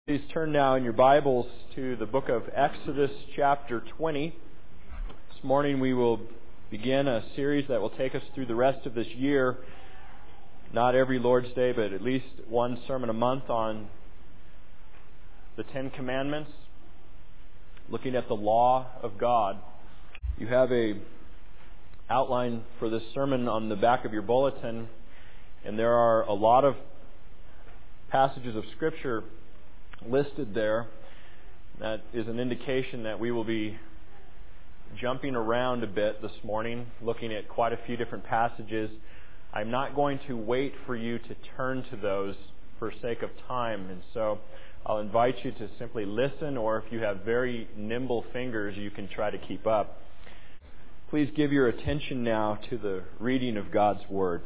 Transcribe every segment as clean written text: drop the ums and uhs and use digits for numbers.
Please turn now in your Bibles to the book of Exodus chapter 20. This morning we will begin a series that will take us through the rest of this year. Not every Lord's Day, but at least one sermon a month on the Ten Commandments, looking at the law of God. You have a outline for this sermon on the back of your bulletin, and there are a lot of passages of Scripture listed there. That is an indication that we will be jumping around a bit this morning, looking at quite a few different passages. I'm not going to wait for you to turn to those for sake of time, and so I'll invite you to simply listen, or if you have very nimble fingers, you can try to keep up. Please give your attention now to the reading of God's Word.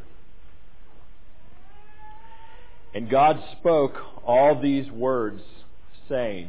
And God spoke all these words, saying,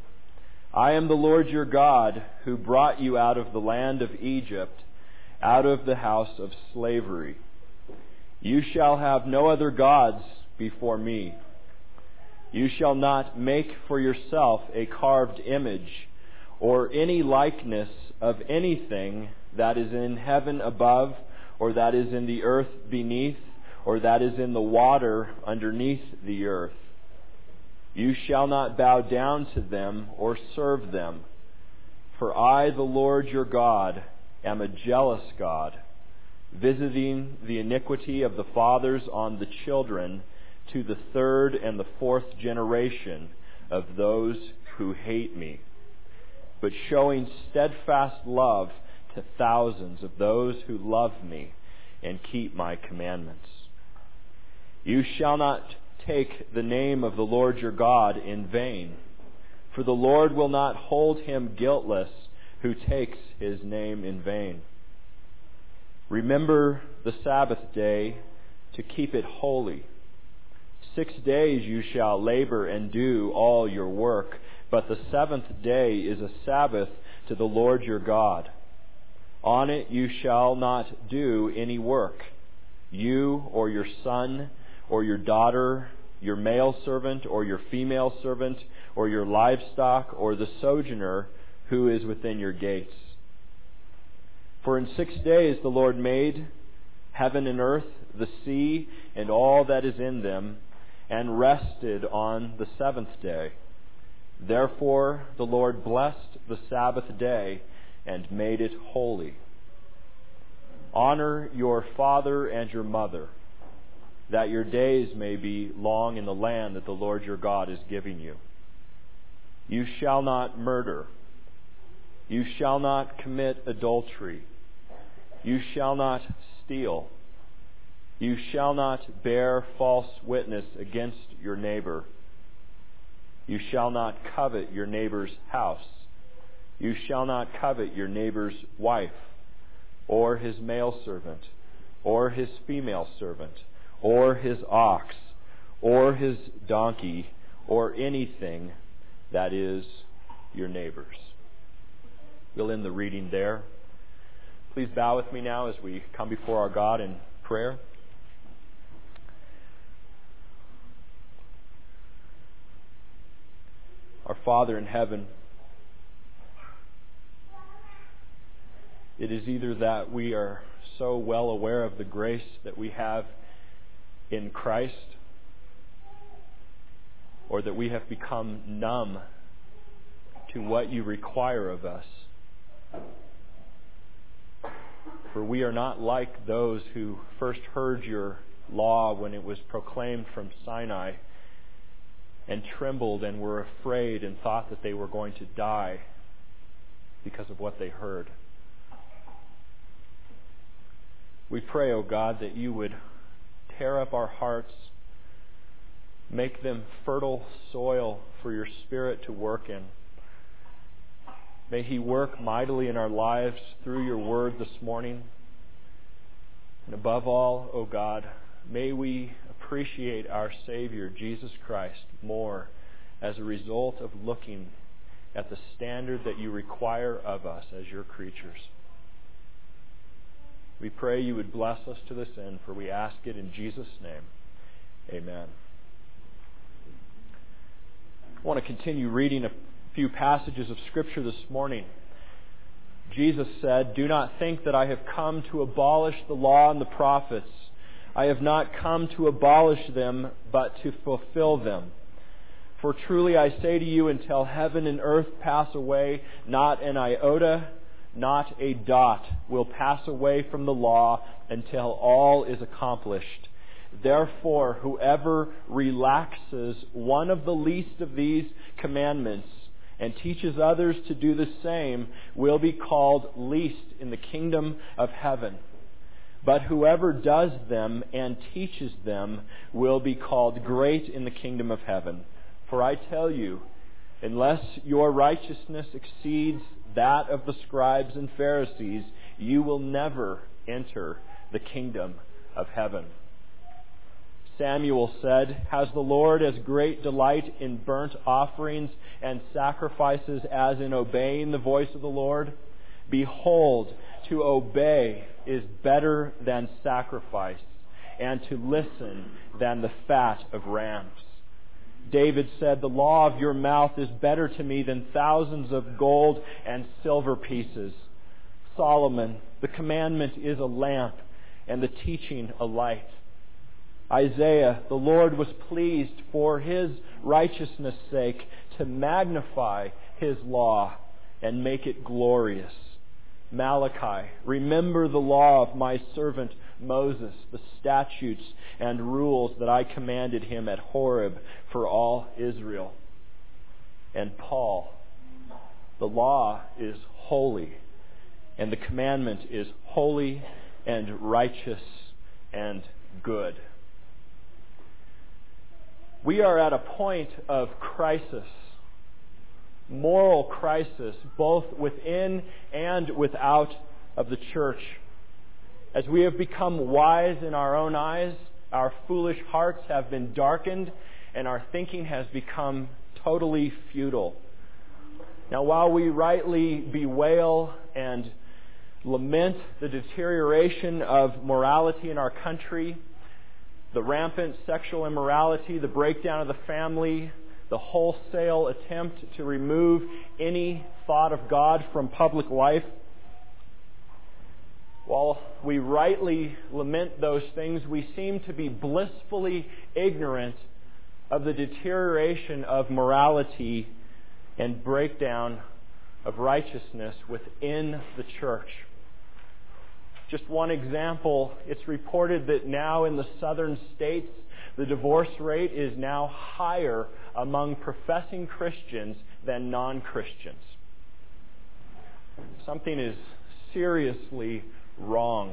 I am the Lord your God, who brought you out of the land of Egypt, out of the house of slavery. You shall have no other gods before me. You shall not make for yourself a carved image, or any likeness of anything that is in heaven above, or that is in the earth beneath, or that is in the water underneath the earth. You shall not bow down to them or serve them. For I, the Lord your God, am a jealous God, visiting the iniquity of the fathers on the children to the third and the fourth generation of those who hate me, but showing steadfast love to thousands of those who love me and keep my commandments. You shall not take the name of the Lord your God in vain, for the Lord will not hold him guiltless who takes his name in vain. Remember the Sabbath day to keep it holy. 6 days you shall labor and do all your work, but the seventh day is a Sabbath to the Lord your God. On it you shall not do any work, you or your son or your daughter, your male servant or your female servant, or your livestock, or the sojourner who is within your gates. For in 6 days the Lord made heaven and earth, the sea, and all that is in them, and rested on the seventh day. Therefore the Lord blessed the Sabbath day and made it holy. Honor your father and your mother, that your days may be long in the land that the Lord your God is giving you. You shall not murder. You shall not commit adultery. You shall not steal. You shall not bear false witness against your neighbor. You shall not covet your neighbor's house. You shall not covet your neighbor's wife, or his male servant, or his female servant, or his ox, or his donkey, or anything that is your neighbor's. We'll end the reading there. Please bow with me now as we come before our God in prayer. Our Father in heaven, it is either that we are so well aware of the grace that we have in Christ, or that we have become numb to what you require of us. For we are not like those who first heard your law when it was proclaimed from Sinai, and trembled and were afraid and thought that they were going to die because of what they heard. We pray, O God, that you would tear up our hearts, make them fertile soil for your Spirit to work in. May He work mightily in our lives through your word this morning. And above all, O God, may we appreciate our Savior, Jesus Christ, more as a result of looking at the standard that you require of us as your creatures. We pray you would bless us to this end, for we ask it in Jesus' name. Amen. I want to continue reading a few passages of Scripture this morning. Jesus said, "Do not think that I have come to abolish the law and the prophets. I have not come to abolish them, but to fulfill them. For truly I say to you, until heaven and earth pass away, not an iota, not a dot will pass away from the law until all is accomplished. Therefore, whoever relaxes one of the least of these commandments and teaches others to do the same will be called least in the kingdom of heaven. But whoever does them and teaches them will be called great in the kingdom of heaven. For I tell you, unless your righteousness exceeds that of the scribes and Pharisees, you will never enter the kingdom of heaven." Samuel said, "Has the Lord as great delight in burnt offerings and sacrifices as in obeying the voice of the Lord? Behold, to obey is better than sacrifice, and to listen than the fat of rams." David said, "The law of your mouth is better to me than thousands of gold and silver pieces." Solomon, "The commandment is a lamp, and the teaching a light." Isaiah, "The Lord was pleased for His righteousness' sake to magnify His law and make it glorious." Malachi, "Remember the law of my servant Moses, the statutes and rules that I commanded him at Horeb for all Israel." And Paul, "The law is holy, and the commandment is holy and righteous and good." We are at a point of crisis, moral crisis, both within and without of the church. As we have become wise in our own eyes, our foolish hearts have been darkened, and our thinking has become totally futile. Now, while we rightly bewail and lament the deterioration of morality in our country, the rampant sexual immorality, the breakdown of the family, the wholesale attempt to remove any thought of God from public life, while we rightly lament those things, we seem to be blissfully ignorant of the deterioration of morality and breakdown of righteousness within the church. Just one example, it's reported that now in the southern states, the divorce rate is now higher among professing Christians than non-Christians. Something is seriously wrong.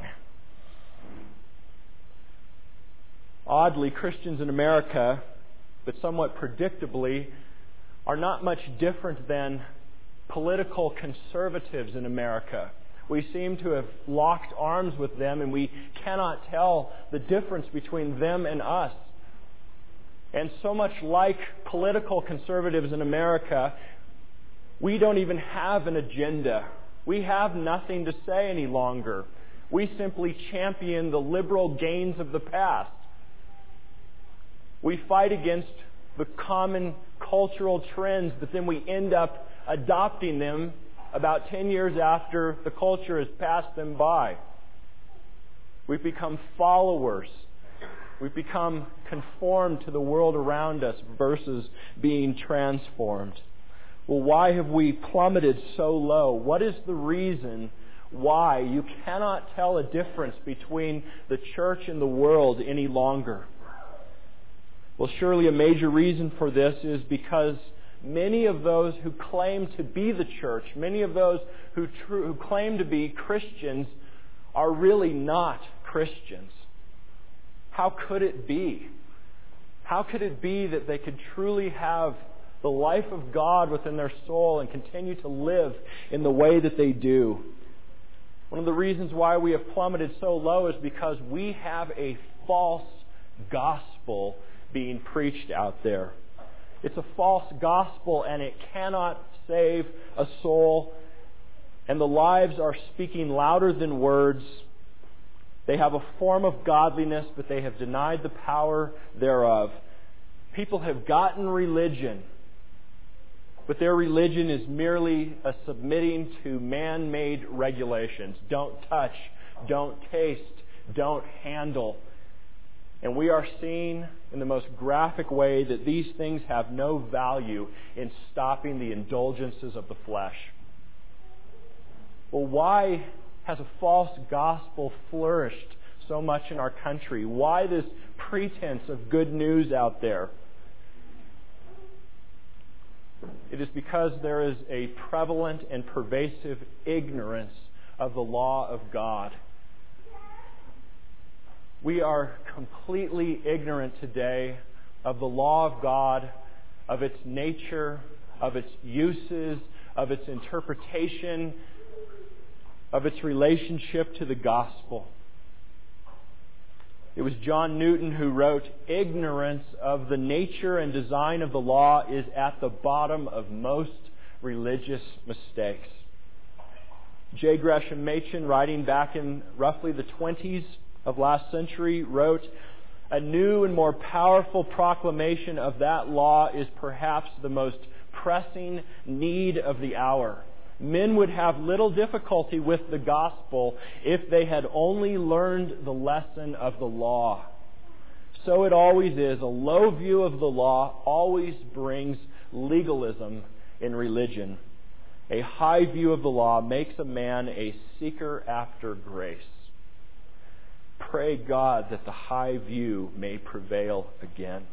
Oddly, Christians in America, but somewhat predictably, are not much different than political conservatives in America. We seem to have locked arms with them, and we cannot tell the difference between them and us. And so much like political conservatives in America, we don't even have an agenda. We have nothing to say any longer. We simply champion the liberal gains of the past. We fight against the common cultural trends, but then we end up adopting them about 10 years after the culture has passed them by. We've become followers. We've become conformed to the world around us versus being transformed. Well, why have we plummeted so low? What is the reason why you cannot tell a difference between the church and the world any longer? Well, surely a major reason for this is because many of those who claim to be the church, many of those who claim to be Christians, are really not Christians. How could it be? How could it be that they could truly have the life of God within their soul and continue to live in the way that they do? One of the reasons why we have plummeted so low is because we have a false gospel being preached out there. It's a false gospel, and it cannot save a soul. And the lives are speaking louder than words. They have a form of godliness, but they have denied the power thereof. People have gotten religion, But their religion is merely a submitting to man-made regulations. Don't touch, don't taste, don't handle. And we are seeing in the most graphic way that these things have no value in stopping the indulgences of the flesh. Well, why has a false gospel flourished so much in our country? Why this pretense of good news out there? It is because there is a prevalent and pervasive ignorance of the law of God. We are completely ignorant today of the law of God, of its nature, of its uses, of its interpretation, of its relationship to the gospel. It was John Newton who wrote, "Ignorance of the nature and design of the law is at the bottom of most religious mistakes." J. Gresham Machen, writing back in roughly the 20s of last century, wrote, "A new and more powerful proclamation of that law is perhaps the most pressing need of the hour. Men would have little difficulty with the gospel if they had only learned the lesson of the law. So it always is. A low view of the law always brings legalism in religion. A high view of the law makes a man a seeker after grace." Pray God that the high view may prevail again.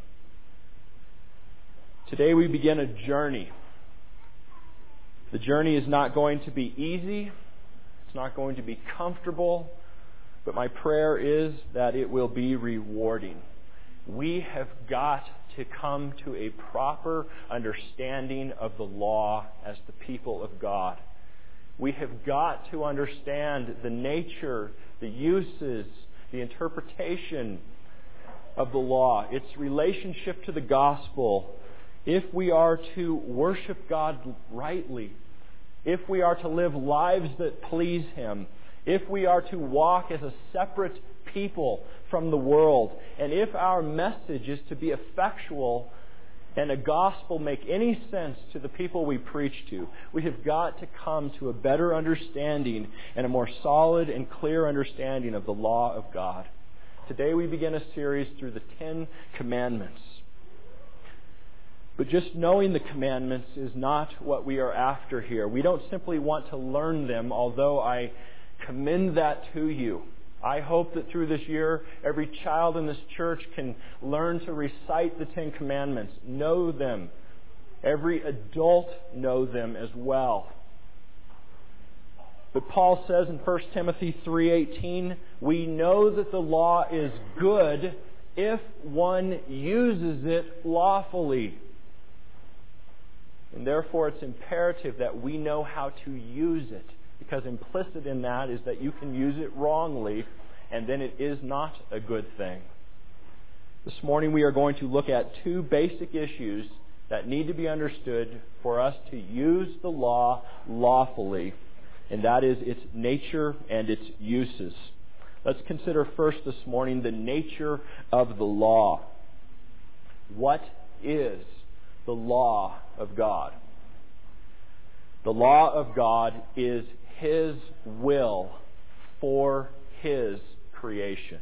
Today we begin a journey. The journey is not going to be easy. It's not going to be comfortable. But my prayer is that it will be rewarding. We have got to come to a proper understanding of the law as the people of God. We have got to understand the nature, the uses, the interpretation of the law, its relationship to the gospel. If we are to worship God rightly, if we are to live lives that please Him, if we are to walk as a separate people from the world, and if our message is to be effectual and a gospel make any sense to the people we preach to, we have got to come to a better understanding and a more solid and clear understanding of the law of God. Today we begin a series through the 10 Commandments. But just knowing the commandments is not what we are after here. We don't simply want to learn them, although I commend that to you. I hope that through this year, every child in this church can learn to recite the 10 Commandments, know them. Every adult know them as well. But Paul says in 1 Timothy 3:18, "We know that the law is good if one uses it lawfully." And therefore it's imperative that we know how to use it, because implicit in that is that you can use it wrongly, and then it is not a good thing. This morning we are going to look at two basic issues that need to be understood for us to use the law lawfully, and that is its nature and its uses. Let's consider first this morning the nature of the law. What is the law of God? The law of God is His will for His creation.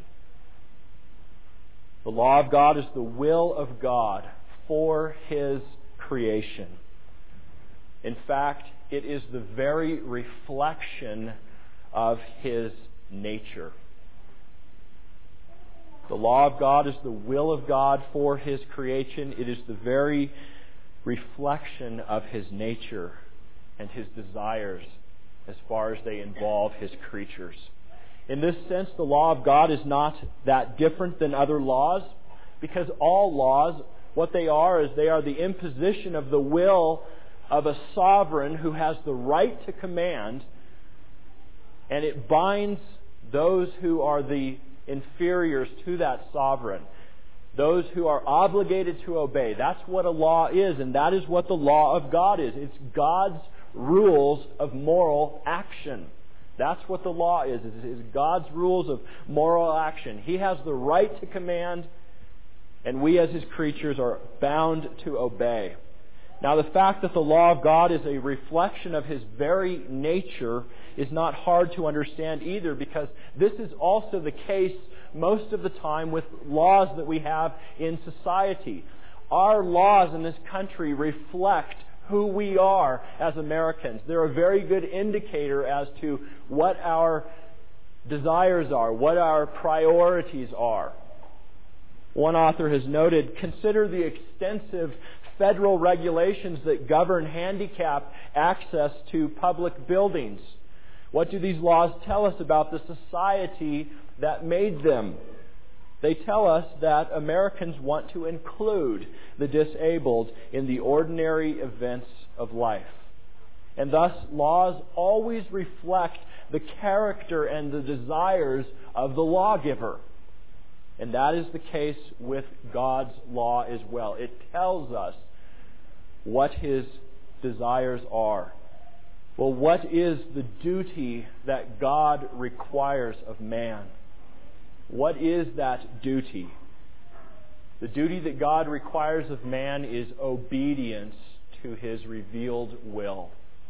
The law of God is the will of God for His creation. In fact, it is the very reflection of His nature. The law of God is the will of God for His creation. It is the very reflection of His nature and His desires as far as they involve His creatures. In this sense, the law of God is not that different than other laws, because all laws, what they are is they are the imposition of the will of a sovereign who has the right to command, and it binds those who are the inferiors to that sovereign, those who are obligated to obey. That's what a law is, and that is what the law of God is. It's God's rules of moral action. That's what the law is. It is God's rules of moral action. He has the right to command, and we as His creatures are bound to obey. Now, the fact that the law of God is a reflection of His very nature is not hard to understand either, because this is also the case most of the time with laws that we have in society. Our laws in this country reflect who we are as Americans. They're a very good indicator as to what our desires are, what our priorities are. One author has noted, consider the extensive federal regulations that govern handicap access to public buildings. What do these laws tell us about the society that made them? They tell us that Americans want to include the disabled in the ordinary events of life. And thus, laws always reflect the character and the desires of the lawgiver. And that is the case with God's law as well. It tells us what His desires are. Well, what is the duty that God requires of man? What is that duty? The duty that God requires of man is obedience to His revealed will.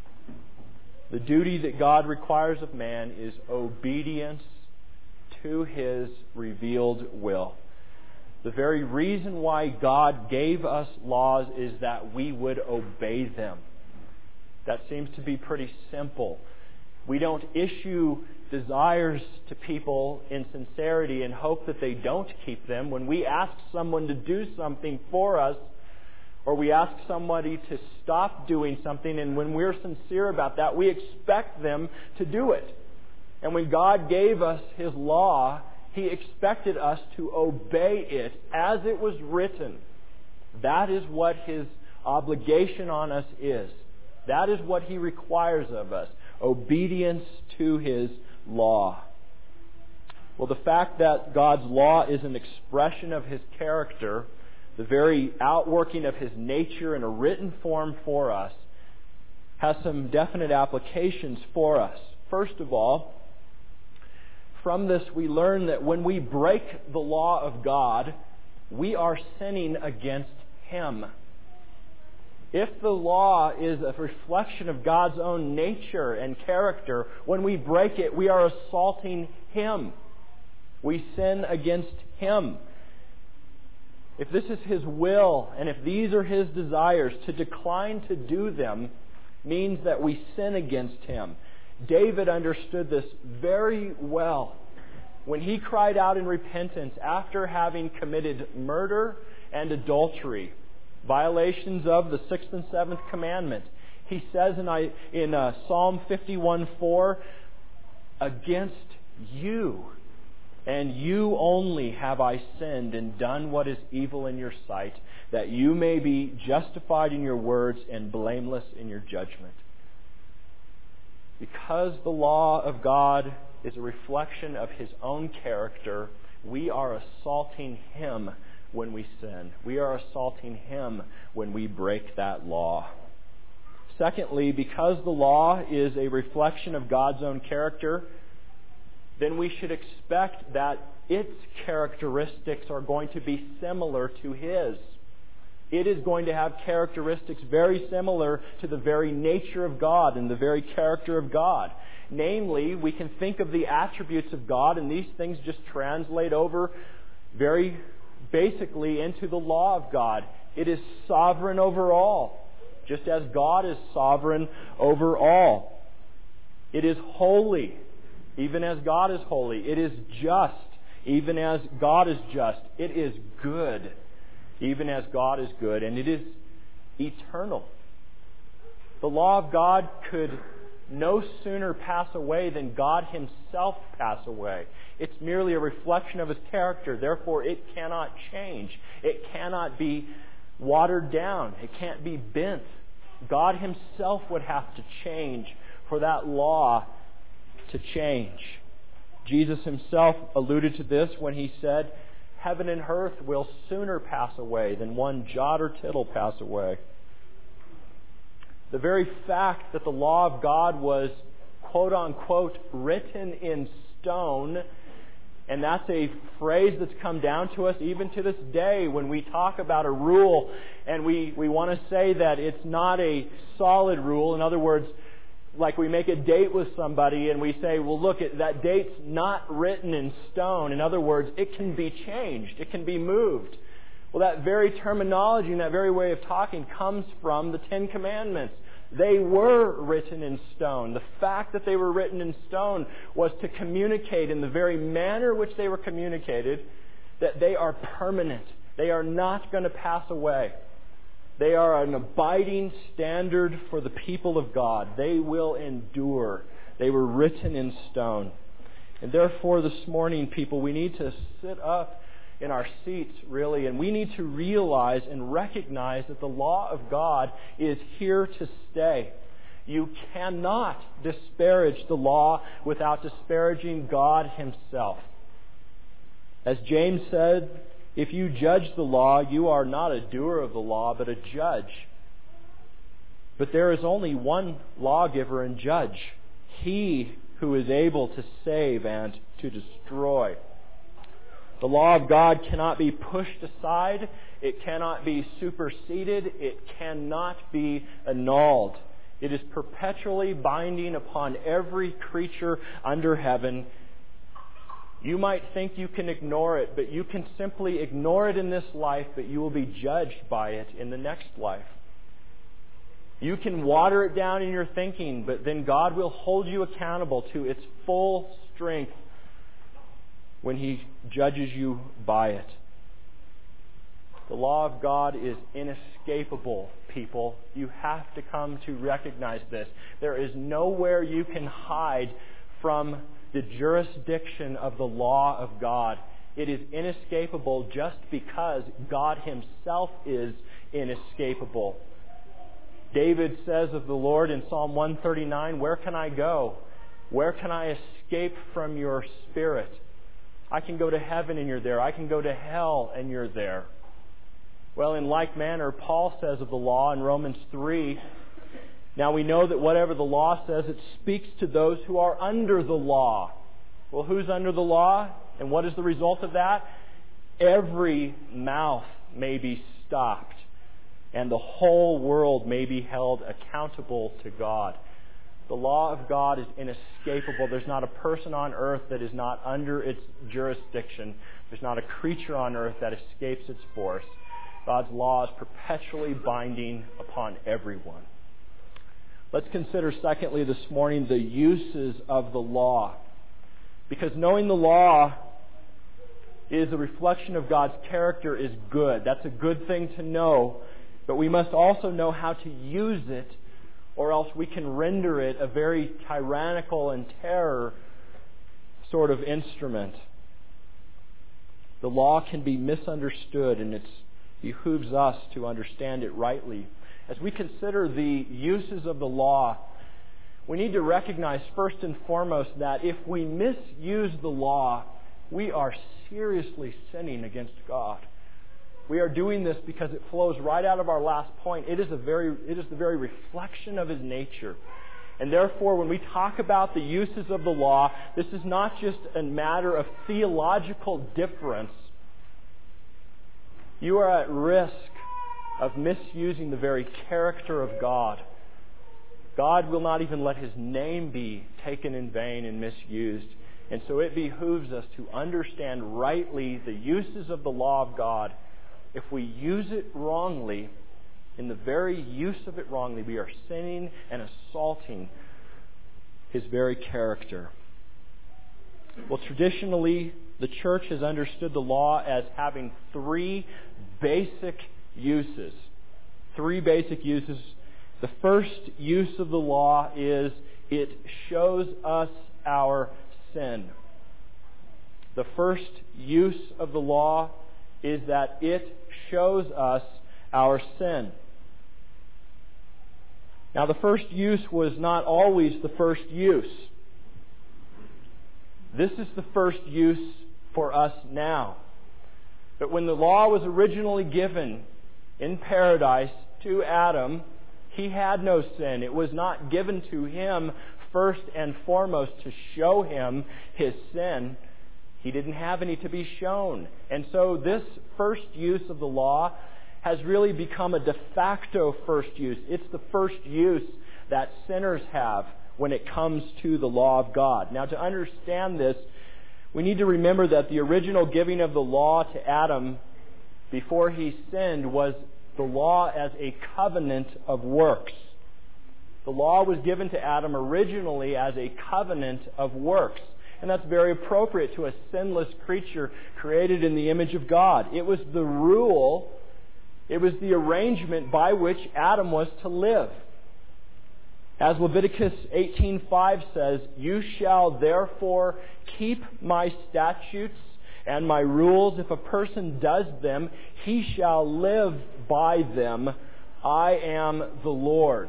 The duty that God requires of man is obedience to His revealed will. The very reason why God gave us laws is that we would obey them. That seems to be pretty simple. We don't issue desires to people in sincerity and hope that they don't keep them. When we ask someone to do something for us, or we ask somebody to stop doing something, and when we're sincere about that, we expect them to do it. And when God gave us His law, He expected us to obey it as it was written. That is what His obligation on us is. That is what He requires of us. Obedience to His law. Well, the fact that God's law is an expression of His character, the very outworking of His nature in a written form for us, has some definite applications for us. First of all, from this we learn that when we break the law of God, we are sinning against Him. If the law is a reflection of God's own nature and character, when we break it, we are assaulting Him. We sin against Him. If this is His will, and if these are His desires, to decline to do them means that we sin against Him. David understood this very well when he cried out in repentance after having committed murder and adultery, violations of the 6th and 7th commandment. He says in Psalm 51:4, against you and you only have I sinned and done what is evil in your sight, that you may be justified in your words and blameless in your judgment. Because the law of God is a reflection of His own character, we are assaulting Him when we sin. We are assaulting Him when we break that law. Secondly, because the law is a reflection of God's own character, then we should expect that its characteristics are going to be similar to His. It is going to have characteristics very similar to the very nature of God and the very character of God. Namely, we can think of the attributes of God, and these things just translate over very basically into the law of God. It is sovereign over all, just as God is sovereign over all. It is holy, even as God is holy. It is just, even as God is just. It is good, even as God is good. And it is eternal. The law of God could no sooner pass away than God Himself pass away. It's merely a reflection of His character. Therefore, it cannot change. It cannot be watered down. It can't be bent. God Himself would have to change for that law to change. Jesus Himself alluded to this when He said, heaven and earth will sooner pass away than one jot or tittle pass away. The very fact that the law of God was, quote unquote, written in stone And that's a phrase that's come down to us even to this day when we talk about a rule and we want to say that it's not a solid rule. In other words, like we make a date with somebody and we say, well, look, that date's not written in stone. In other words, it can be changed. It can be moved. Well, that very terminology and that very way of talking comes from the Ten Commandments. They were written in stone. The fact that they were written in stone was to communicate in the very manner which they were communicated that they are permanent. They are not going to pass away. They are an abiding standard for the people of God. They will endure. They were written in stone. And therefore, this morning, people, we need to sit up in our seats, really, and we need to realize and recognize that the law of God is here to stay. You cannot disparage the law without disparaging God Himself. As James said, if you judge the law, you are not a doer of the law, but a judge. But there is only one lawgiver and judge, He who is able to save and to destroy. The law of God cannot be pushed aside. It cannot be superseded. It cannot be annulled. It is perpetually binding upon every creature under heaven. You might think you can ignore it, but you can simply ignore it in this life, but you will be judged by it in the next life. You can water it down in your thinking, but then God will hold you accountable to its full strength when He judges you by it. The law of God is inescapable, people. You have to come to recognize this. There is nowhere you can hide from the jurisdiction of the law of God. It is inescapable just because God Himself is inescapable. David says of the Lord in Psalm 139, "Where can I go? Where can I escape from your Spirit? I can go to heaven and you're there. I can go to hell and you're there." Well, in like manner, Paul says of the law in Romans 3, "Now we know that whatever the law says, it speaks to those who are under the law." Well, who's under the law? And what is the result of that? Every mouth may be stopped, and the whole world may be held accountable to God. The law of God is inescapable. There's not a person on earth that is not under its jurisdiction. There's not a creature on earth that escapes its force. God's law is perpetually binding upon everyone. Let's consider, secondly, this morning, the uses of the law. Because knowing the law is a reflection of God's character is good. That's a good thing to know. But we must also know how to use it, or else we can render it a very tyrannical and terror sort of instrument. The law can be misunderstood, and it behooves us to understand it rightly. As we consider the uses of the law, we need to recognize first and foremost that if we misuse the law, we are seriously sinning against God. We are doing this because it flows right out of our last point. It is the very reflection of His nature. And therefore, when we talk about the uses of the law, this is not just a matter of theological difference. You are at risk of misusing the very character of God. God will not even let His name be taken in vain and misused. And so it behooves us to understand rightly the uses of the law of God. If we use it wrongly, in the very use of it wrongly, we are sinning and assaulting His very character. Well, traditionally, the church has understood the law as having three basic uses. Three basic uses. The first use of the law is it shows us our sin. The first use of the law is that it shows us our sin. Now, the first use was not always the first use. This is the first use for us now. But when the law was originally given in paradise to Adam, he had no sin. It was not given to him first and foremost to show him his sin. He didn't have any to be shown. And so this first use of the law has really become a de facto first use. It's the first use that sinners have when it comes to the law of God. Now, to understand this, we need to remember that the original giving of the law to Adam before he sinned was the law as a covenant of works. The law was given to Adam originally as a covenant of works. And that's very appropriate to a sinless creature created in the image of God. It was the rule, it was the arrangement by which Adam was to live. As Leviticus 18:5 says, "You shall therefore keep my statutes and my rules. If a person does them, he shall live by them. I am the Lord."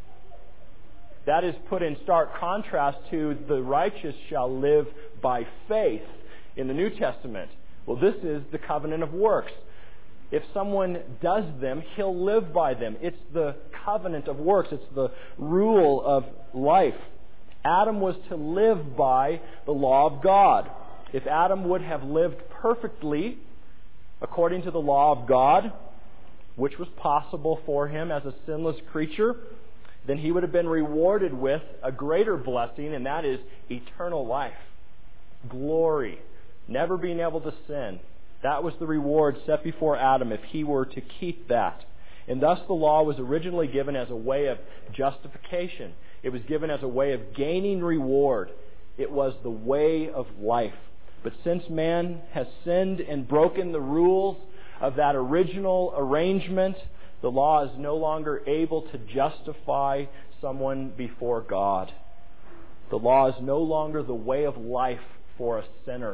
That is put in stark contrast to the righteous shall live by faith in the New Testament. Well, this is the covenant of works. If someone does them, he'll live by them. It's the covenant of works. It's the rule of life. Adam was to live by the law of God. If Adam would have lived perfectly according to the law of God, which was possible for him as a sinless creature, then he would have been rewarded with a greater blessing, and that is eternal life, glory, never being able to sin. That was the reward set before Adam if he were to keep that. And thus the law was originally given as a way of justification. It was given as a way of gaining reward. It was the way of life. But since man has sinned and broken the rules of that original arrangement, the law is no longer able to justify someone before God. The law is no longer the way of life for a sinner.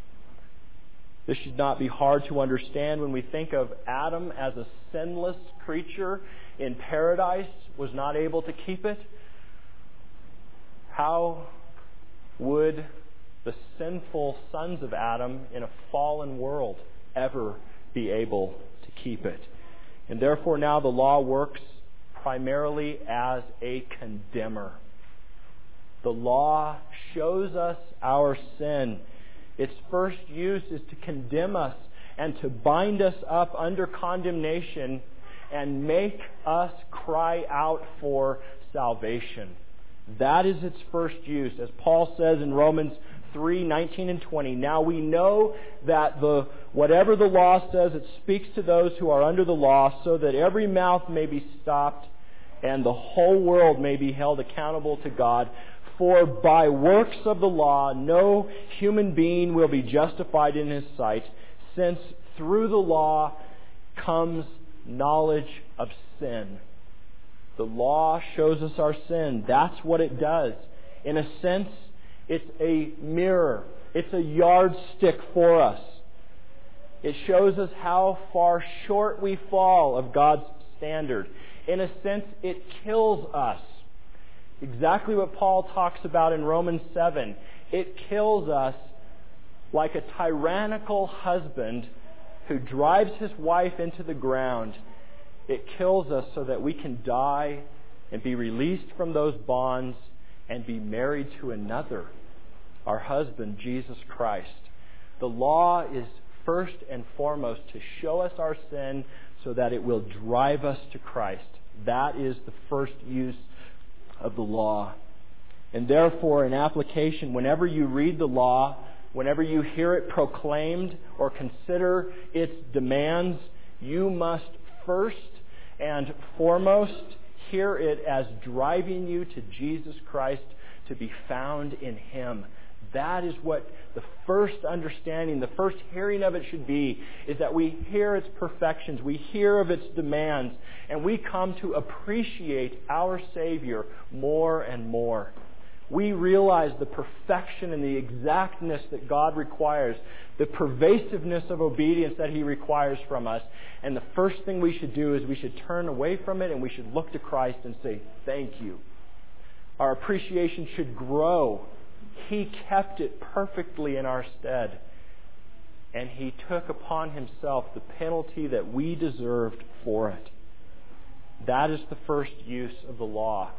This should not be hard to understand when we think of Adam as a sinless creature in paradise, was not able to keep it. How would the sinful sons of Adam in a fallen world ever be able to keep it? And therefore now the law works primarily as a condemner. The law shows us our sin. Its first use is to condemn us and to bind us up under condemnation and make us cry out for salvation. That is its first use. As Paul says in Romans 3:19 and 20, "Now we know that whatever the law says, it speaks to those who are under the law, so that every mouth may be stopped and the whole world may be held accountable to God. For by works of the law no human being will be justified in his sight, since through the law comes knowledge of sin." The law shows us our sin. That's what it does. In a sense, it's a mirror. It's a yardstick for us. It shows us how far short we fall of God's standard. In a sense, it kills us. Exactly what Paul talks about in Romans 7. It kills us like a tyrannical husband who drives his wife into the ground. It kills us so that we can die and be released from those bonds and be married to another, our husband, Jesus Christ. The law is first and foremost to show us our sin so that it will drive us to Christ. That is the first use of the law. And therefore, in application, whenever you read the law, whenever you hear it proclaimed or consider its demands, you must first and foremost hear it as driving you to Jesus Christ, to be found in Him. That is what the first understanding, the first hearing of it should be, is that we hear its perfections, we hear of its demands, and we come to appreciate our Savior more and more. We realize the perfection and the exactness that God requires, the pervasiveness of obedience that He requires from us. And the first thing we should do is we should turn away from it and we should look to Christ and say, "Thank you." Our appreciation should grow. He kept it perfectly in our stead. And He took upon Himself the penalty that we deserved for it. That is the first use of the law.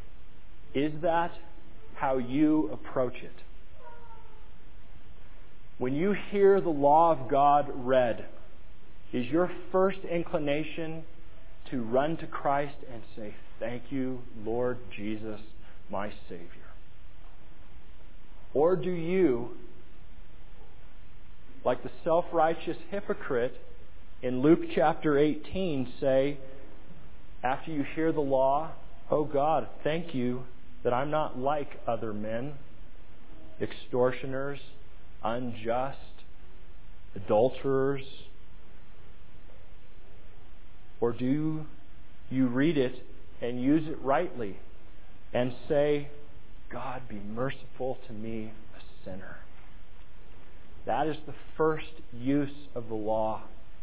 Is that how you approach it? When you hear the law of God read, is your first inclination to run to Christ and say, "Thank you, Lord Jesus, my Savior"? Or do you, like the self-righteous hypocrite in Luke chapter 18, say, after you hear the law, "Oh God, thank you that I'm not like other men, extortioners, unjust, adulterers"? Or do you read it and use it rightly and say, "God, be merciful to me, a sinner"? That is the first use of the law.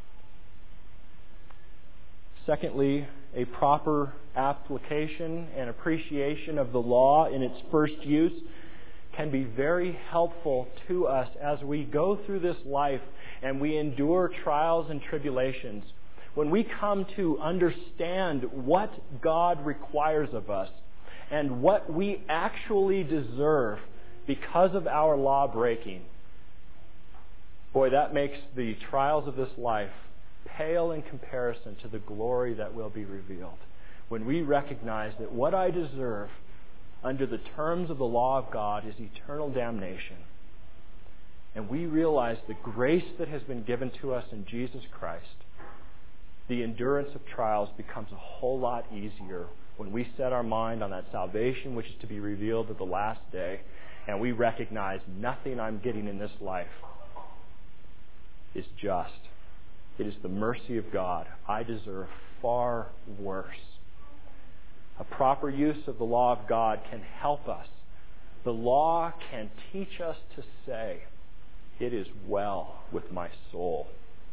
Secondly, a proper application and appreciation of the law in its first use can be very helpful to us as we go through this life and we endure trials and tribulations. When we come to understand what God requires of us and what we actually deserve because of our law breaking, boy, that makes the trials of this life pale in comparison to the glory that will be revealed. When we recognize that what I deserve under the terms of the law of God is eternal damnation, and we realize the grace that has been given to us in Jesus Christ, the endurance of trials becomes a whole lot easier when we set our mind on that salvation which is to be revealed at the last day, and we recognize nothing I'm getting in this life is just. It is the mercy of God. I deserve far worse. A proper use of the law of God can help us. The law can teach us to say, "It is well with my soul."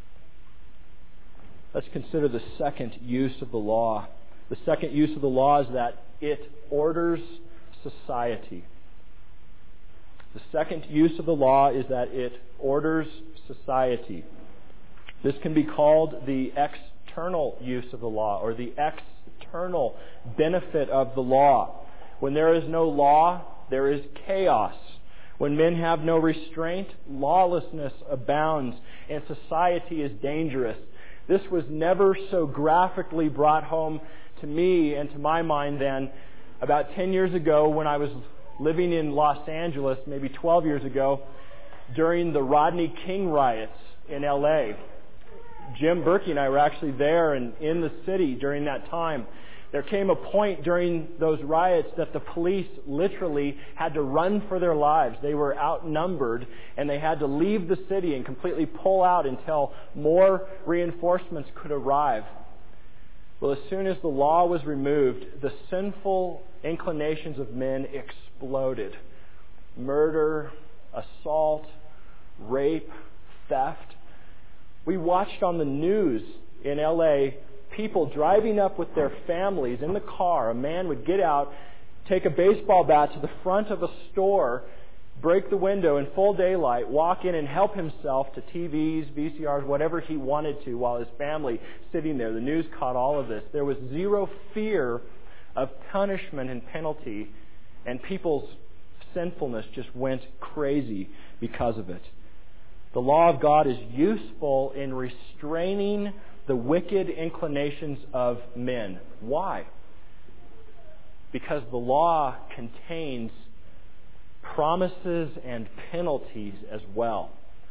Let's consider the second use of the law. The second use of the law is that it orders society. The second use of the law is that it orders society. This can be called the external use of the law, or the external benefit of the law. When there is no law, there is chaos. When men have no restraint, lawlessness abounds, and society is dangerous. This was never so graphically brought home to me and to my mind than about 10 years ago when I was living in Los Angeles, maybe 12 years ago, during the Rodney King riots in L.A. Jim Berkey and I were actually there and in the city during that time. There came a point during those riots that the police literally had to run for their lives. They were outnumbered, and they had to leave the city and completely pull out until more reinforcements could arrive. Well, as soon as the law was removed, the sinful inclinations of men exploded. Murder, assault, rape, theft. We watched on the news in L.A. people driving up with their families in the car. A man would get out, take a baseball bat to the front of a store, break the window in full daylight, walk in and help himself to TVs, VCRs, whatever he wanted to, while his family sitting there. The news caught all of this. There was zero fear of punishment and penalty, and people's sinfulness just went crazy because of it. The law of God is useful in restraining the wicked inclinations of men. Why? Because the law contains promises and penalties as well.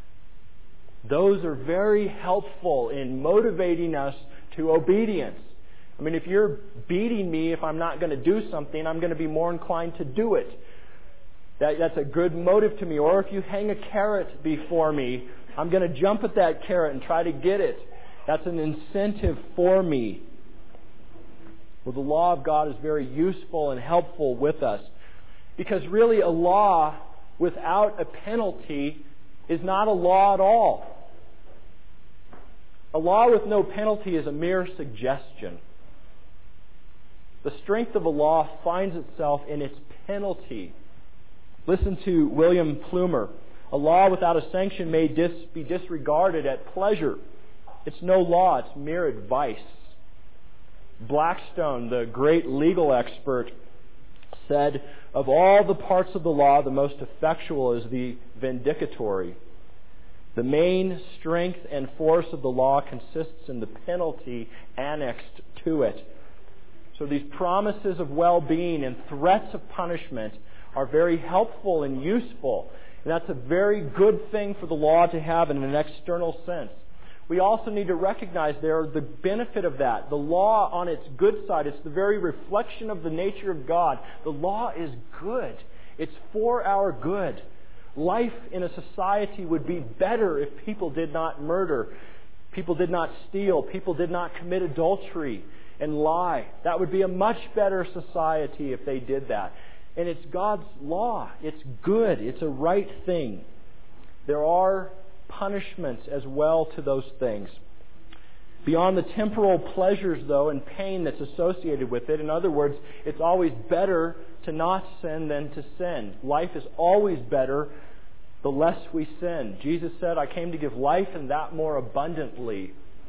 Those are very helpful in motivating us to obedience. I mean, if you're beating me, if I'm not going to do something, I'm going to be more inclined to do it. That's a good motive to me. Or if you hang a carrot before me, I'm going to jump at that carrot and try to get it. That's an incentive for me. Well, the law of God is very useful and helpful with us. Because really a law without a penalty is not a law at all. A law with no penalty is a mere suggestion. The strength of a law finds itself in its penalty. Listen to William Plumer. A law without a sanction may be disregarded at pleasure. It's no law, it's mere advice. Blackstone, the great legal expert, said, of all the parts of the law, the most effectual is the vindicatory. The main strength and force of the law consists in the penalty annexed to it. So these promises of well-being and threats of punishment are very helpful and useful. And that's a very good thing for the law to have in an external sense. We also need to recognize there the benefit of that. The law on its good side, it's the very reflection of the nature of God. The law is good. It's for our good. Life in a society would be better if people did not murder, people did not steal, people did not commit adultery and lie. That would be a much better society if they did that. And it's God's law. It's good. It's a right thing. There are punishments as well to those things. Beyond the temporal pleasures, though, and pain that's associated with it, in other words, it's always better to not sin than to sin. Life is always better the less we sin. Jesus said, I came to give life and that more abundantly.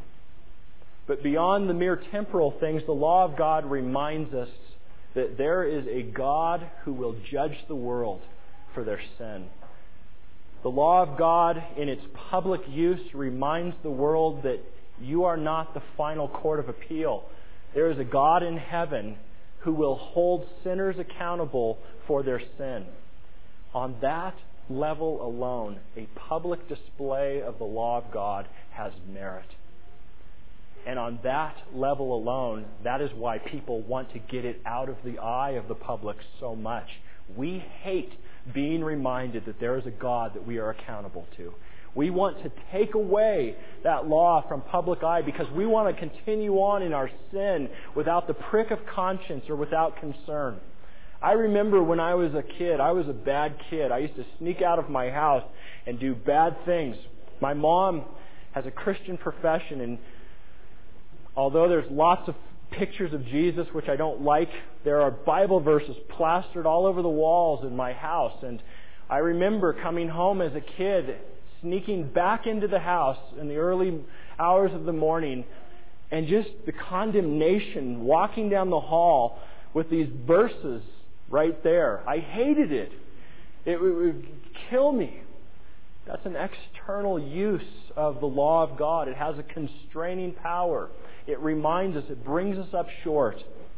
But beyond the mere temporal things, the law of God reminds us that there is a God who will judge the world for their sin. The law of God, in its public use, reminds the world that you are not the final court of appeal. There is a God in heaven who will hold sinners accountable for their sin. On that level alone, a public display of the law of God has merit. And on that level alone, that is why people want to get it out of the eye of the public so much. We hate being reminded that there is a God that we are accountable to. We want to take away that law from public eye because we want to continue on in our sin without the prick of conscience or without concern. I remember when I was a kid, I was a bad kid. I used to sneak out of my house and do bad things. My mom has a Christian profession, and although there's lots of pictures of Jesus, which I don't like, there are Bible verses plastered all over the walls in my house. And I remember coming home as a kid, sneaking back into the house in the early hours of the morning, and just the condemnation, walking down the hall with these verses right there. I hated it. It would kill me. That's an external use of the law of God. It has a constraining power. It reminds us, it brings us up short.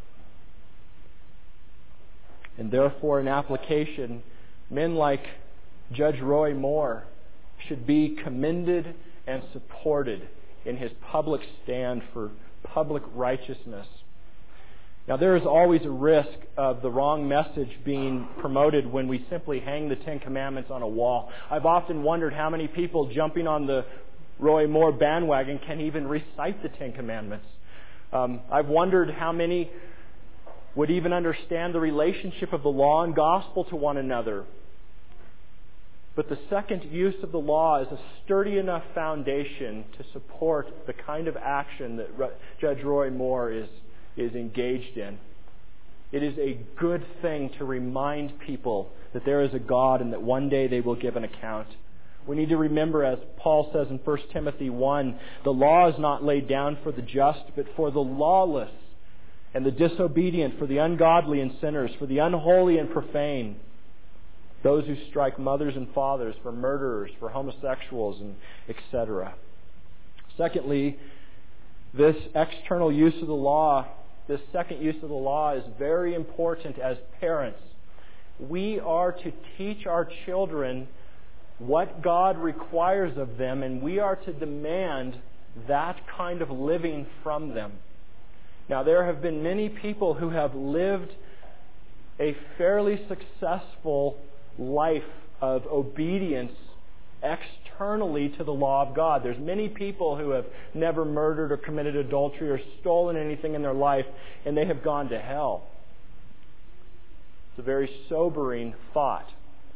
And therefore, in application, men like Judge Roy Moore should be commended and supported in his public stand for public righteousness. Now, there is always a risk of the wrong message being promoted when we simply hang the Ten Commandments on a wall. I've often wondered how many people jumping on the Roy Moore bandwagon can even recite the Ten Commandments. I've wondered how many would even understand the relationship of the law and gospel to one another. But the second use of the law is a sturdy enough foundation to support the kind of action that Judge Roy Moore is engaged in. It is a good thing to remind people that there is a God and that one day they will give an account. We need to remember, as Paul says in 1 Timothy 1, the law is not laid down for the just, but for the lawless and the disobedient, for the ungodly and sinners, for the unholy and profane, those who strike mothers and fathers, for murderers, for homosexuals, and etc. Secondly, this external use of the law, this second use of the law is very important as parents. We are to teach our children what God requires of them, and we are to demand that kind of living from them. Now, there have been many people who have lived a fairly successful life of obedience externally to the law of God. There's many people who have never murdered or committed adultery or stolen anything in their life, and they have gone to hell. It's a very sobering thought.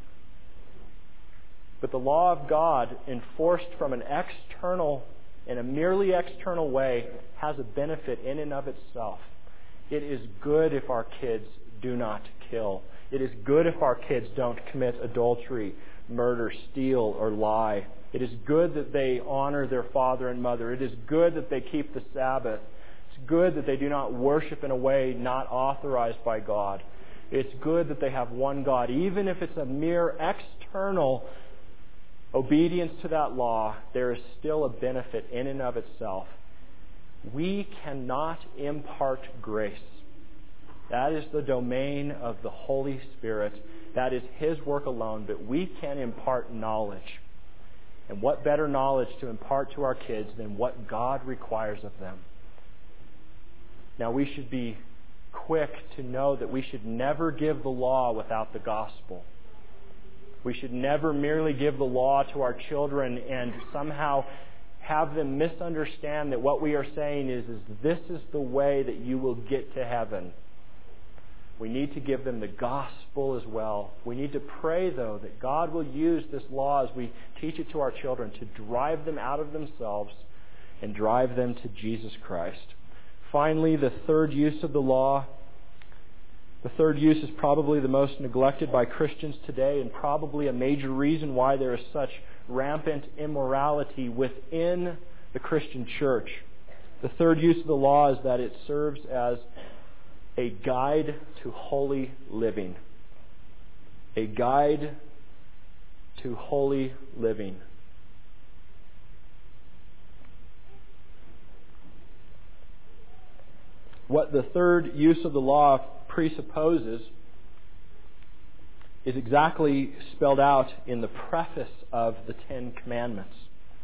But the law of God, enforced from an external, in a merely external way, has a benefit in and of itself. It is good if our kids do not kill. It is good if our kids don't commit adultery, murder, steal, or lie. It is good that they honor their father and mother. It is good that they keep the Sabbath. It's good that they do not worship in a way not authorized by God. It's good that they have one God, even if it's a mere external obedience to that law, there is still a benefit in and of itself. We cannot impart grace. That is the domain of the Holy Spirit. That is His work alone, but we can impart knowledge. And what better knowledge to impart to our kids than what God requires of them? Now, we should be quick to know that we should never give the law without the gospel. We should never merely give the law to our children and somehow have them misunderstand that what we are saying is this is the way that you will get to heaven. We need to give them the gospel as well. We need to pray, though, that God will use this law as we teach it to our children to drive them out of themselves and drive them to Jesus Christ. Finally, the third use of the law. The third use is probably the most neglected by Christians today and probably a major reason why there is such rampant immorality within the Christian church. The third use of the law is that it serves as a guide to holy living. A guide to holy living. What the third use of the law presupposes is exactly spelled out in the preface of the Ten Commandments.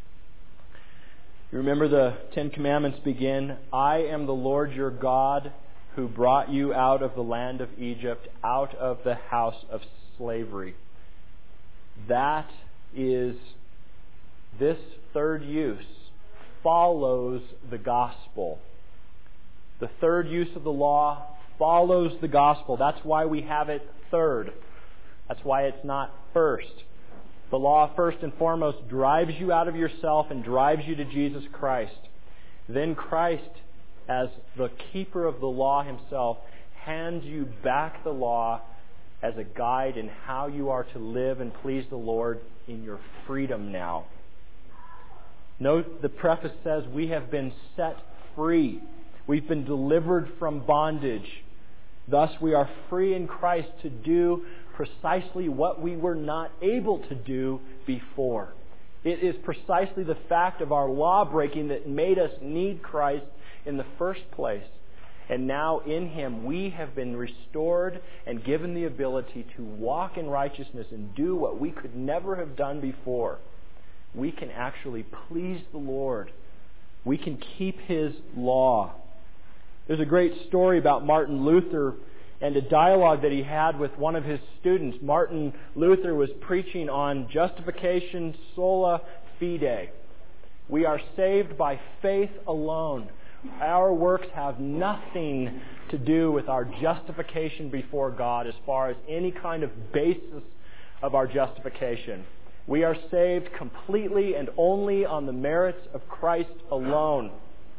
You remember the Ten Commandments begin, I am the Lord your God who brought you out of the land of Egypt, out of the house of slavery. That is, this third use follows the gospel. The third use of the law follows the gospel. That's why we have it third. That's why it's not first. The law, first and foremost, drives you out of yourself and drives you to Jesus Christ. Then Christ, as the keeper of the law Himself, hands you back the law as a guide in how you are to live and please the Lord in your freedom now. Note the preface says we have been set free. We've been delivered from bondage. Thus we are free in Christ to do precisely what we were not able to do before. It is precisely the fact of our law breaking that made us need Christ in the first place. And now in Him we have been restored and given the ability to walk in righteousness and do what we could never have done before. We can actually please the Lord. We can keep His law. There's a great story about Martin Luther and a dialogue that he had with one of his students. Martin Luther was preaching on justification sola fide. We are saved by faith alone. Our works have nothing to do with our justification before God as far as any kind of basis of our justification. We are saved completely and only on the merits of Christ alone.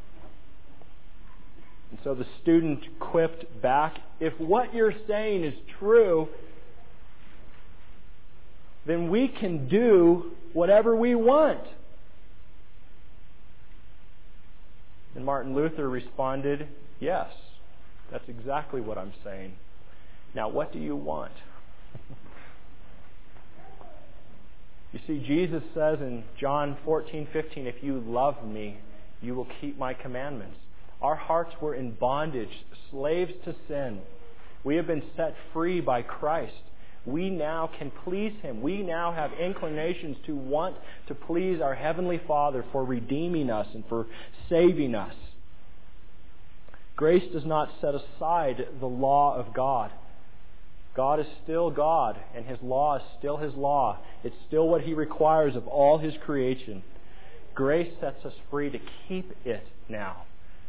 And so the student quipped back, if what you're saying is true, then we can do whatever we want. And Martin Luther responded, yes, that's exactly what I'm saying. Now, what do you want? You see, Jesus says in John 14:15, if you love me, you will keep my commandments. Our hearts were in bondage, slaves to sin. We have been set free by Christ. We now can please Him. We now have inclinations to want to please our Heavenly Father for redeeming us and for saving us. Grace does not set aside the law of God. God is still God, and His law is still His law. It's still what He requires of all His creation. Grace sets us free to keep it now,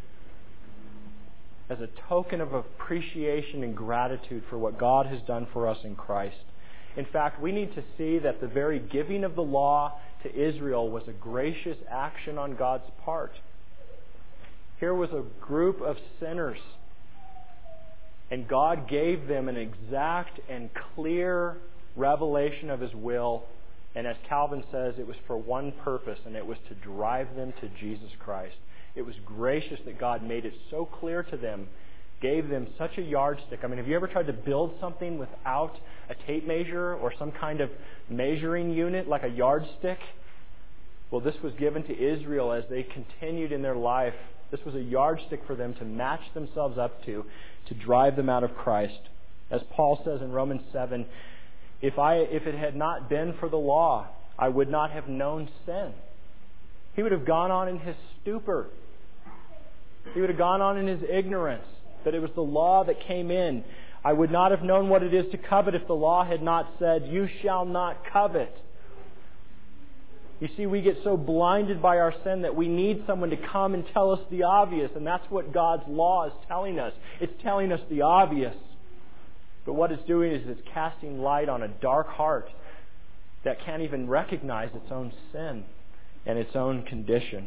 as a token of appreciation and gratitude for what God has done for us in Christ. In fact, we need to see that the very giving of the law to Israel was a gracious action on God's part. Here was a group of sinners, and God gave them an exact and clear revelation of His will. And as Calvin says, it was for one purpose, and it was to drive them to Jesus Christ. It was gracious that God made it so clear to them, gave them such a yardstick. I mean, have you ever tried to build something without a tape measure or some kind of measuring unit like a yardstick? Well, this was given to Israel as they continued in their life. This was a yardstick for them to match themselves up to drive them out of Christ. As Paul says in Romans 7, if it had not been for the law, I would not have known sin. He would have gone on in his stupor. He would have gone on in his ignorance, that it was the law that came in. I would not have known what it is to covet if the law had not said, you shall not covet. You see, we get so blinded by our sin that we need someone to come and tell us the obvious, and that's what God's law is telling us. It's telling us the obvious. But what it's doing is it's casting light on a dark heart that can't even recognize its own sin and its own condition.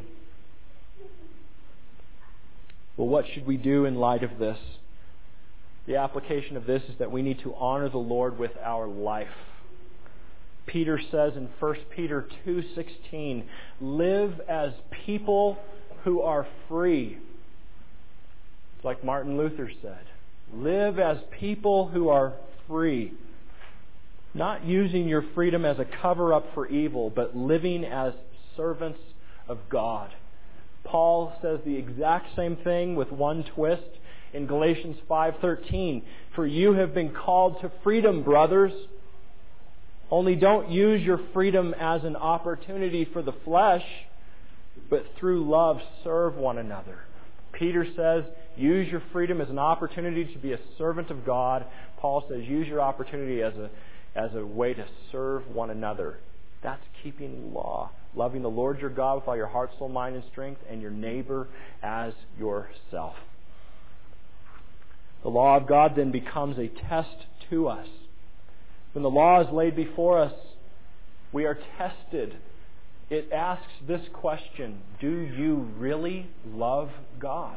Well, what should we do in light of this? The application of this is that we need to honor the Lord with our life. Peter says in 1 Peter 2:16, live as people who are free. It's like Martin Luther said, live as people who are free. Not using your freedom as a cover-up for evil, but living as servants of God. Paul says the exact same thing with one twist in Galatians 5:13. For you have been called to freedom, brothers. Only don't use your freedom as an opportunity for the flesh, but through love serve one another. Peter says, use your freedom as an opportunity to be a servant of God. Paul says, use your opportunity as a way to serve one another. That's keeping law. Loving the Lord your God with all your heart, soul, mind, and strength, and your neighbor as yourself. The law of God then becomes a test to us. When the law is laid before us, we are tested. It asks this question, do you really love God?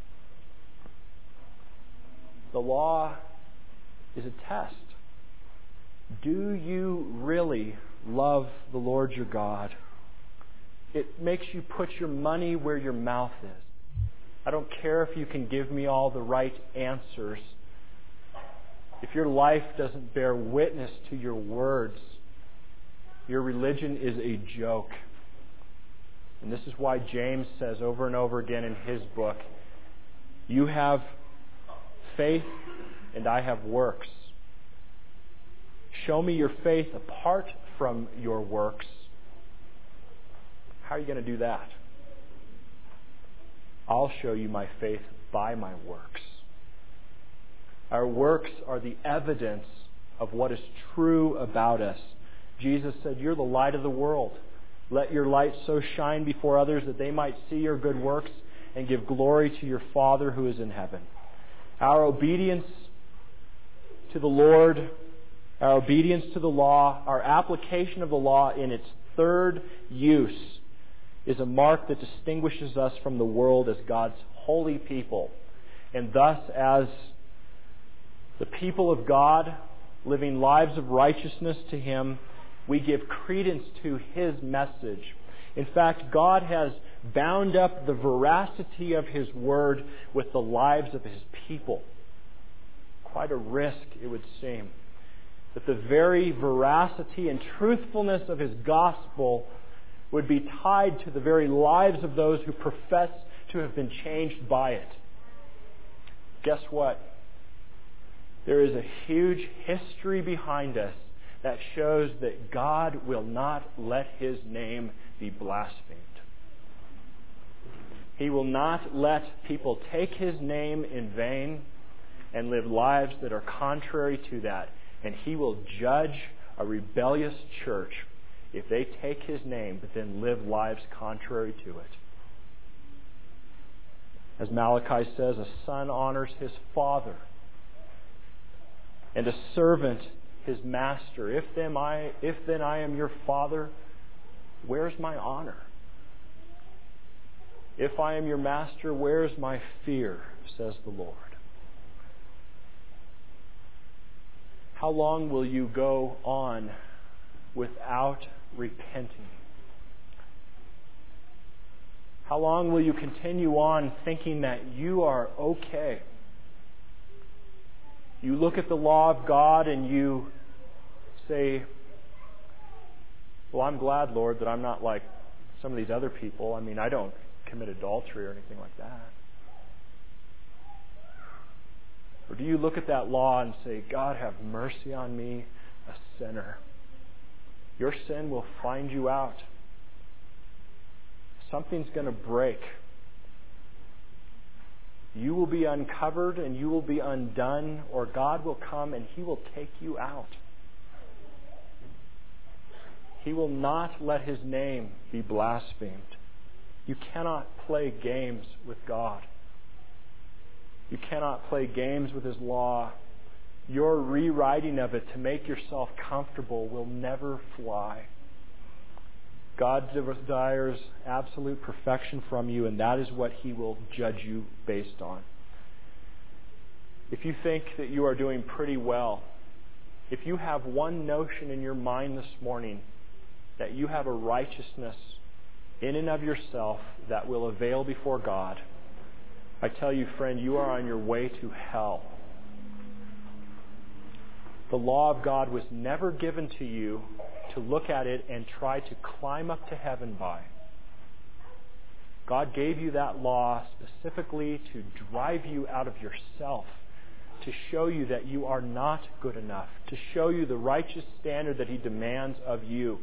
The law is a test. Do you really love the Lord your God? It makes you put your money where your mouth is. I don't care if you can give me all the right answers. If your life doesn't bear witness to your words, your religion is a joke. And this is why James says over and over again in his book, you have faith and I have works. Show me your faith apart from your works. How are you going to do that? I'll show you my faith by my works. Our works are the evidence of what is true about us. Jesus said, you're the light of the world. Let your light so shine before others that they might see your good works and give glory to your Father who is in heaven. Our obedience to the Lord, our obedience to the law, our application of the law in its third use is a mark that distinguishes us from the world as God's holy people. And thus, as the people of God, living lives of righteousness to Him, we give credence to His message. In fact, God has bound up the veracity of His Word with the lives of His people. Quite a risk, it would seem, that the very veracity and truthfulness of His gospel would be tied to the very lives of those who profess to have been changed by it. Guess what? There is a huge history behind us that shows that God will not let His name be blasphemed. He will not let people take His name in vain and live lives that are contrary to that. And He will judge a rebellious church if they take His name but then live lives contrary to it. As Malachi says, a son honors his father, and a servant his master. If then I am your father, where's my honor? If I am your master, where's my fear, says the Lord. How long will you go on without repenting? How long will you continue on thinking that you are okay? You look at the law of God and you say, well, I'm glad, Lord, that I'm not like some of these other people. I mean, I don't commit adultery or anything like that. Or do you look at that law and say, God, have mercy on me, a sinner? Your sin will find you out. Something's going to break. You will be uncovered and you will be undone, or God will come and He will take you out. He will not let His name be blasphemed. You cannot play games with God. You cannot play games with His law. Your rewriting of it to make yourself comfortable will never fly. God desires absolute perfection from you, and that is what He will judge you based on. If you think that you are doing pretty well, if you have one notion in your mind this morning that you have a righteousness in and of yourself that will avail before God, I tell you, friend, you are on your way to hell. The law of God was never given to you to look at it and try to climb up to heaven by. God gave you that law specifically to drive you out of yourself, to show you that you are not good enough, to show you the righteous standard that He demands of you.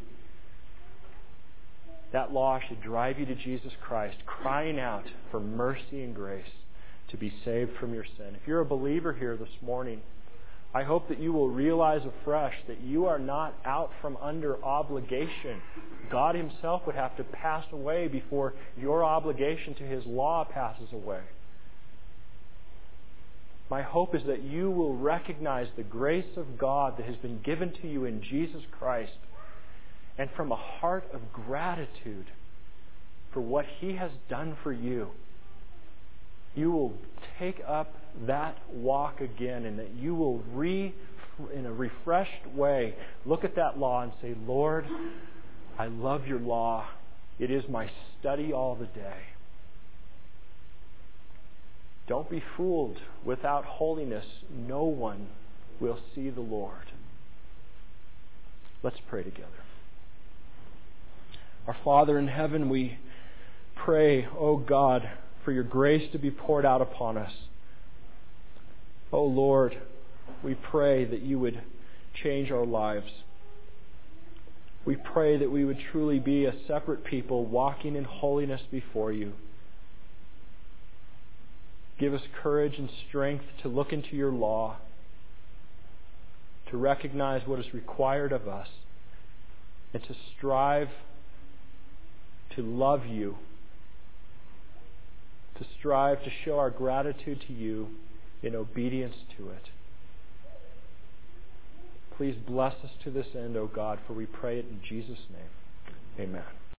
That law should drive you to Jesus Christ, crying out for mercy and grace to be saved from your sin. If you're a believer here this morning, I hope that you will realize afresh that you are not out from under obligation. God Himself would have to pass away before your obligation to His law passes away. My hope is that you will recognize the grace of God that has been given to you in Jesus Christ, and from a heart of gratitude for what He has done for you, you will take up that walk again, and that you will in a refreshed way, look at that law and say, Lord, I love your law. It is my study all the day. Don't be fooled. Without holiness, no one will see the Lord. Let's pray together. Our Father in heaven, we pray, O God, for your grace to be poured out upon us. O Lord, we pray that you would change our lives. We pray that we would truly be a separate people walking in holiness before you. Give us courage and strength to look into your law, to recognize what is required of us, and to strive to love you, to strive to show our gratitude to you in obedience to it. Please bless us to this end, O God, for we pray it in Jesus' name. Amen.